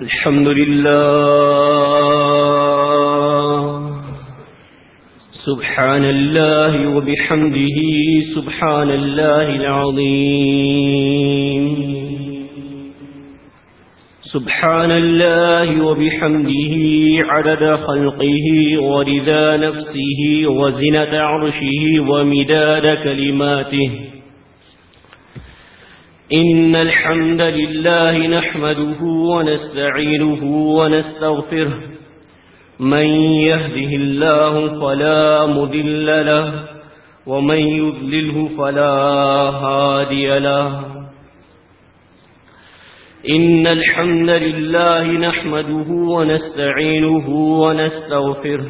الحمد لله سبحان الله وبحمده سبحان الله العظيم سبحان الله وبحمده عدد خلقه ورضا نفسه وزنة عرشه ومداد كلماته إن الحمد لله نحمده ونستعينه ونستغفره من يهده الله فلا مضل له ومن يضلله فلا هادي له إن الحمد لله نحمده ونستعينه ونستغفره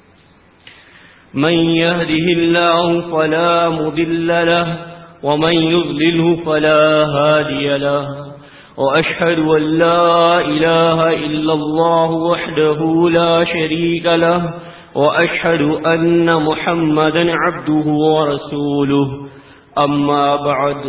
من يهده الله فلا مضل له ومن يضلله فلا هادي له وأشهد أن لا إله إلا الله وحده لا شريك له وأشهد أن محمدا عبده ورسوله أما بعد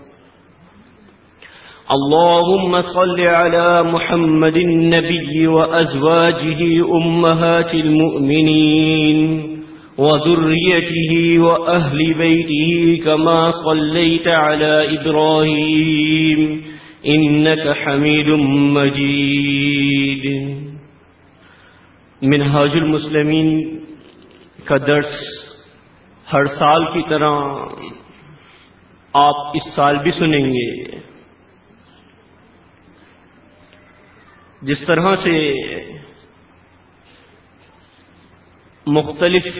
اللهم صل على محمد النبي وأزواجه أمهات المؤمنين وذريته وأهل بيته كما صليت على إبراهيم إنك حميد مجيد. منہاج المسلمین کا درس ہر سال کی طرح آپ اس سال بھی سنیں گے. جس طرح سے مختلف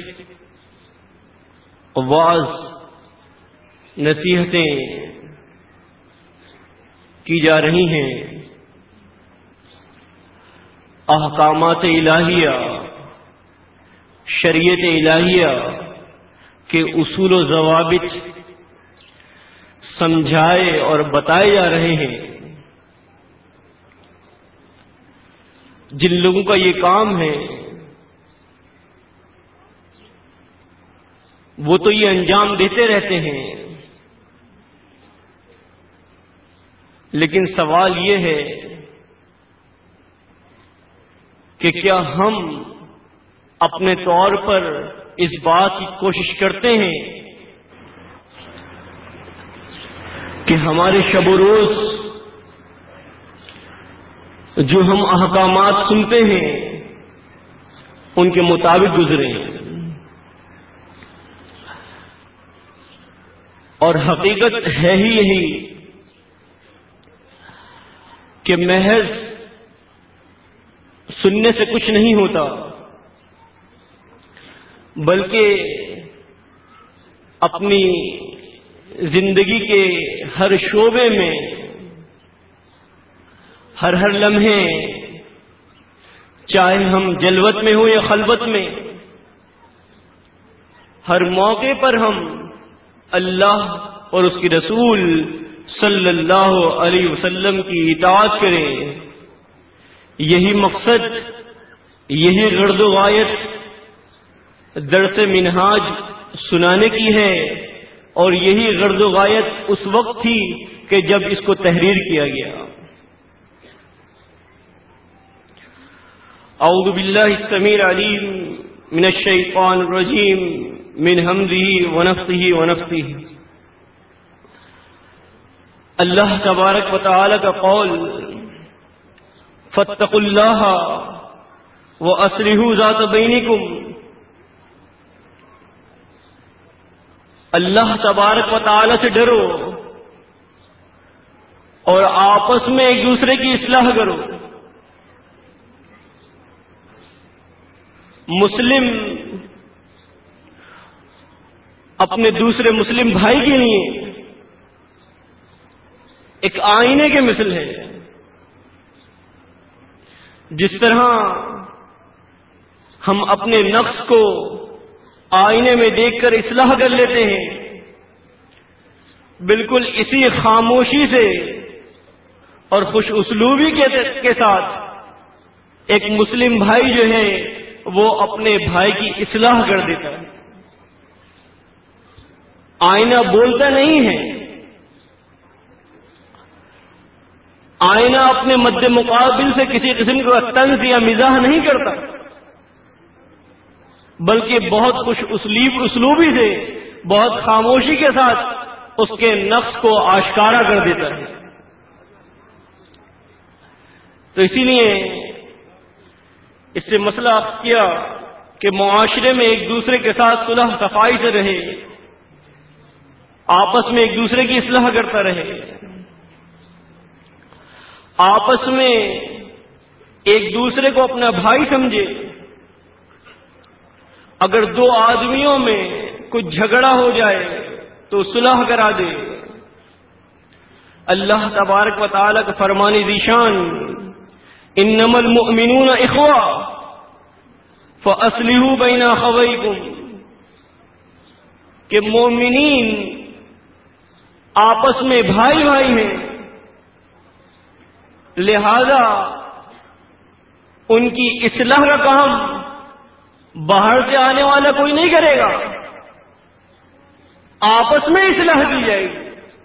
واعظ نصیحتیں کی جا رہی ہیں، احکامات الہیہ، شریعت الہیہ کے اصول و ضوابط سمجھائے اور بتائے جا رہے ہیں. جن لوگوں کا یہ کام ہے وہ تو یہ انجام دیتے رہتے ہیں، لیکن سوال یہ ہے کہ کیا ہم اپنے طور پر اس بات کی کوشش کرتے ہیں کہ ہمارے شب و روز جو ہم احکامات سنتے ہیں ان کے مطابق گزریں؟ اور حقیقت ہے ہی یہی کہ محض سننے سے کچھ نہیں ہوتا، بلکہ اپنی زندگی کے ہر شعبے میں، ہر لمحے، چاہے ہم جلوت میں ہوں یا خلوت میں، ہر موقع پر ہم اللہ اور اس کی رسول صلی اللہ علیہ وسلم کی اطاعت کریں. یہی مقصد، یہی غرض و غایت درس منہاج سنانے کی ہے، اور یہی غرض و غایت اس وقت تھی کہ جب اس کو تحریر کیا گیا. اعوذ باللہ السمیع العلیم من الشیطان الرجیم من حمزہ ونفثہ ونفثہ. اللہ تبارک و تعالی کا قول فاتقوا اللہ واصلحوا ذات بینکم. اللہ تبارک و تعالی سے ڈرو اور آپس میں ایک دوسرے کی اصلاح کرو. مسلم اپنے دوسرے مسلم بھائی کے لیے ایک آئینے کے مثل ہے. جس طرح ہم اپنے نفس کو آئینے میں دیکھ کر اصلاح کر لیتے ہیں، بالکل اسی خاموشی سے اور خوش اسلوبی کے ساتھ ایک مسلم بھائی جو ہے وہ اپنے بھائی کی اصلاح کر دیتا ہے. آئینہ بولتا نہیں ہے، آئینہ اپنے مد مقابل سے کسی قسم کا طنز یا مزاح نہیں کرتا، بلکہ بہت خوش اسلوبی سے، بہت خاموشی کے ساتھ اس کے نقص کو آشکارا کر دیتا ہے۔ تو اسی لیے اس سے مسئلہ عرض کیا کہ معاشرے میں ایک دوسرے کے ساتھ صلح صفائی سے رہے، آپس میں ایک دوسرے کی اصلاح کرتا رہے، آپس میں ایک دوسرے کو اپنا بھائی سمجھے۔ اگر دو آدمیوں میں کچھ جھگڑا ہو جائے تو صلح کرا دے۔ اللہ تبارک و تعالیٰ کا فرمان ذیشان انما المؤمنون اخوہ فاصلحوا بین اخویکم، کہ مومنین آپس میں بھائی بھائی ہیں، لہذا ان کی اصلاح کا کام باہر سے آنے والا کوئی نہیں کرے گا، آپس میں اصلاح کی جائے گی۔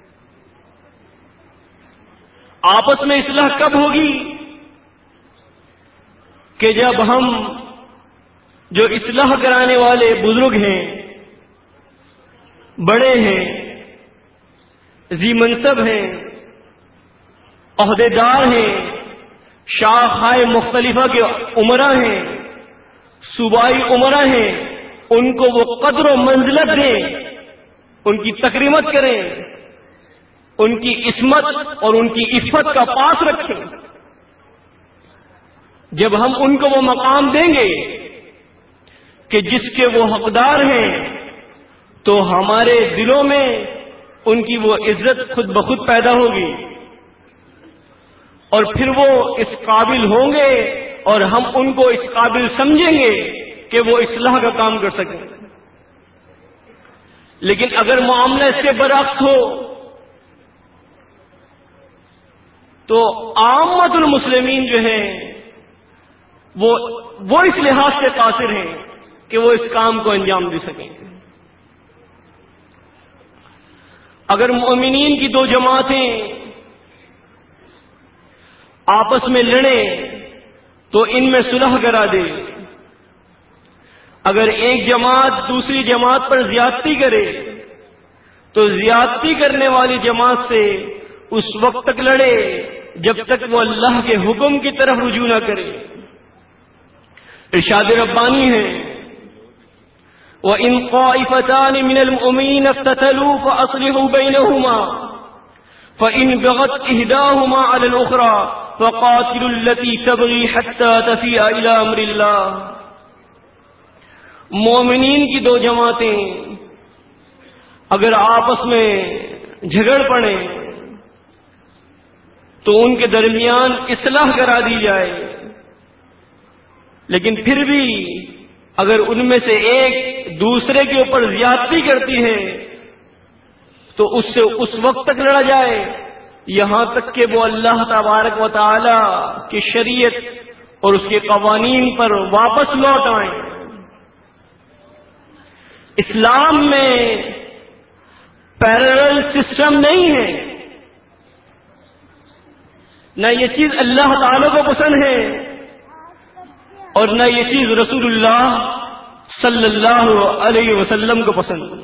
آپس میں اصلاح کب ہوگی؟ کہ جب ہم جو اصلاح کرانے والے بزرگ ہیں، بڑے ہیں، ذی منصب ہیں، عہدیدار ہیں، شاخہائے مختلفہ کے امراء ہیں، صوبائی امراء ہیں، ان کو وہ قدر و منزلت دیں، ان کی تکریمت کریں، ان کی عصمت اور ان کی عفت کا پاس رکھیں۔ جب ہم ان کو وہ مقام دیں گے کہ جس کے وہ حقدار ہیں، تو ہمارے دلوں میں ان کی وہ عزت خود بخود پیدا ہوگی، اور پھر وہ اس قابل ہوں گے اور ہم ان کو اس قابل سمجھیں گے کہ وہ اصلاح کا کام کر سکیں۔ لیکن اگر معاملہ اس کے برعکس ہو تو عامت المسلمین جو ہیں وہ اس لحاظ سے قاصر ہیں کہ وہ اس کام کو انجام دے سکیں۔ اگر مومنین کی دو جماعتیں آپس میں لڑیں تو ان میں صلح کرا دے۔ اگر ایک جماعت دوسری جماعت پر زیادتی کرے تو زیادتی کرنے والی جماعت سے اس وقت تک لڑے جب تک وہ اللہ کے حکم کی طرف رجوع نہ کرے۔ ارشاد ربانی ہے وَإِن طَائِفَتَانِ مِنَ الْمُؤْمِنِينَ اقْتَتَلُوا فَأَصْلِحُوا بَيْنَهُمَا فَإِن بَغَتْ إِحْدَاهُمَا عَلَى الْأُخْرَى فَقَاتِلُوا الَّتِي تَبْغِي حَتَّى تَفِيءَ إِلَى أَمْرِ اللَّهِ۔ مومنین کی دو جماعتیں اگر آپس میں جھگڑ پڑیں تو ان کے درمیان اصلاح کرا دی جائے، لیکن پھر بھی اگر ان میں سے ایک دوسرے کے اوپر زیادتی کرتی ہے تو اس سے اس وقت تک لڑا جائے یہاں تک کہ وہ اللہ تبارک و تعالی کی شریعت اور اس کے قوانین پر واپس لوٹ آئیں۔ اسلام میں پیرلل سسٹم نہیں ہے، نہ یہ چیز اللہ تعالی کو پسند ہے اور نہ یہ چیز رسول اللہ صلی اللہ علیہ وسلم کو پسند۔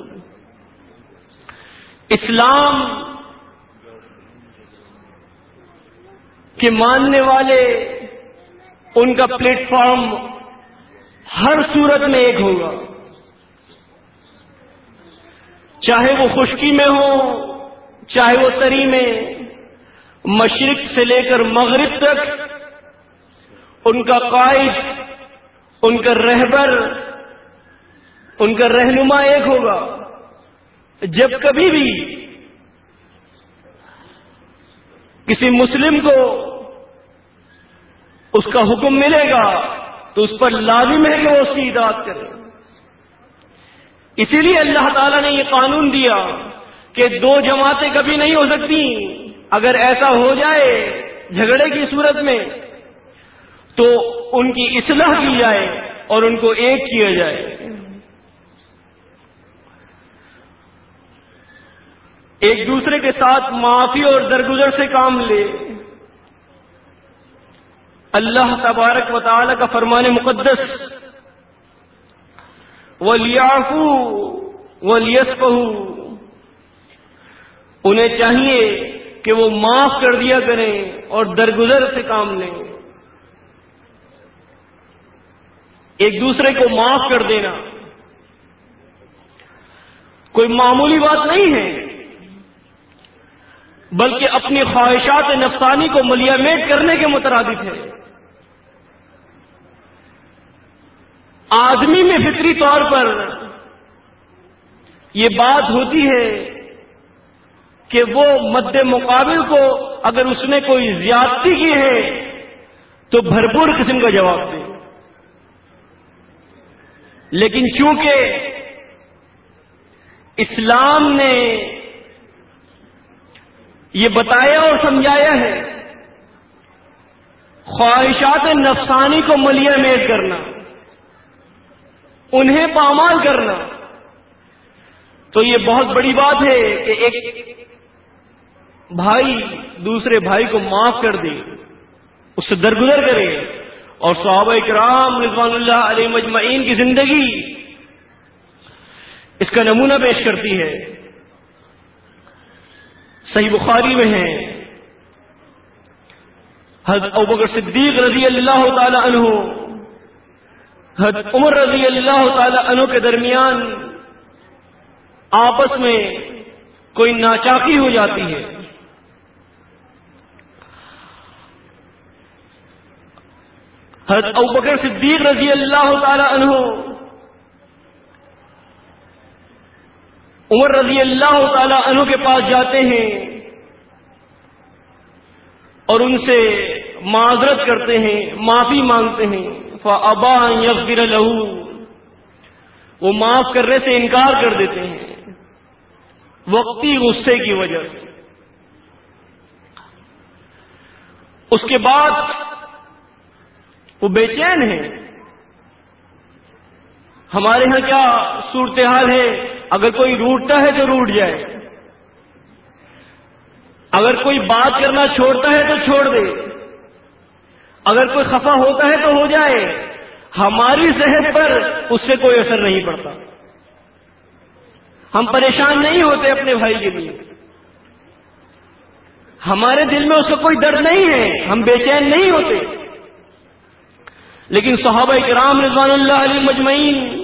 اسلام کے ماننے والے ان کا پلیٹ فارم ہر صورت میں ایک ہوگا، چاہے وہ خشکی میں ہو چاہے وہ تری میں، مشرق سے لے کر مغرب تک ان کا قائد، ان کا رہبر، ان کا رہنما ایک ہوگا۔ جب کبھی بھی کسی مسلم کو اس کا حکم ملے گا تو اس پر لازم ہے کہ وہ اس کی اطاعت کرے۔ اسی لیے اللہ تعالیٰ نے یہ قانون دیا کہ دو جماعتیں کبھی نہیں ہو سکتی، اگر ایسا ہو جائے جھگڑے کی صورت میں تو ان کی اصلاح کی جائے اور ان کو ایک کیا جائے۔ ایک دوسرے کے ساتھ معافی اور درگزر سے کام لے، اللہ تبارک و تعالی کا فرمان مقدس وَلْيَعْفُوا وَلْيَصْفَحُوا، انہیں چاہیے کہ وہ معاف کر دیا کریں اور درگزر سے کام لیں. ایک دوسرے کو معاف کر دینا کوئی معمولی بات نہیں ہے، بلکہ اپنی خواہشات نفسانی کو ملیامیٹ کرنے کے مترادف ہے. آدمی میں فطری طور پر یہ بات ہوتی ہے کہ وہ مد مقابل کو اگر اس نے کوئی زیادتی کی ہے تو بھرپور قسم کا جواب دے. لیکن چونکہ اسلام نے یہ بتایا اور سمجھایا ہے خواہشات نفسانی کو ملیامیٹ کرنا، انہیں پامال کرنا، تو یہ بہت بڑی بات ہے کہ ایک بھائی دوسرے بھائی کو معاف کر دے، اس سے درگزر کرے. اور صحابہ کرام رضوان اللہ علیہ مجمعین کی زندگی اس کا نمونہ پیش کرتی ہے. صحیح بخاری میں ہے حضرت ابوبکر صدیق رضی اللہ تعالی عنہ حضرت عمر رضی اللہ تعالی عنہ کے درمیان آپس میں کوئی ناچاکی ہو جاتی ہے. حضرت ابوبکر صدیق رضی اللہ تعالی عنہ عمر رضی اللہ تعالی عنہ کے پاس جاتے ہیں اور ان سے معذرت کرتے ہیں، معافی مانگتے ہیں. فَأَبَى أَن يَغْفِرَ لَهُ، وہ معاف کرنے سے انکار کر دیتے ہیں وقتی غصے کی وجہ سے. اس کے بعد وہ بے چین ہیں. ہمارے ہاں کیا صورتحال ہے، اگر کوئی روٹتا ہے تو روٹ جائے، اگر کوئی بات کرنا چھوڑتا ہے تو چھوڑ دے، اگر کوئی خفا ہوتا ہے تو ہو جائے. ہماری صحت پر اس سے کوئی اثر نہیں پڑتا، ہم پریشان نہیں ہوتے اپنے بھائی کے لیے، ہمارے دل میں اس کا کوئی درد نہیں ہے، ہم بے چین نہیں ہوتے. لیکن صحابہ کرام رضوان اللہ علیہ مجمعین